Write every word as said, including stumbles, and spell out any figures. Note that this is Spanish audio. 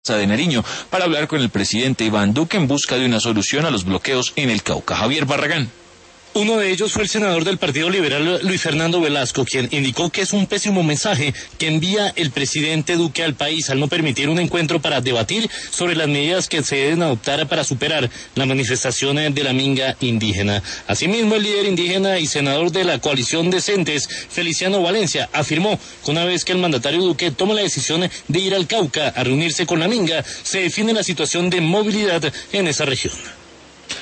de Nariño para hablar con el presidente Iván Duque en busca de una solución a los bloqueos en el Cauca. Javier Barragán. Uno de ellos fue el senador del Partido Liberal, Luis Fernando Velasco, quien indicó que es un pésimo mensaje que envía el presidente Duque al país al no permitir un encuentro para debatir sobre las medidas que se deben adoptar para superar la manifestación de la minga indígena. Asimismo, el líder indígena y senador de la coalición Decentes, Feliciano Valencia, afirmó que una vez que el mandatario Duque toma la decisión de ir al Cauca a reunirse con la minga, se define la situación de movilidad en esa región.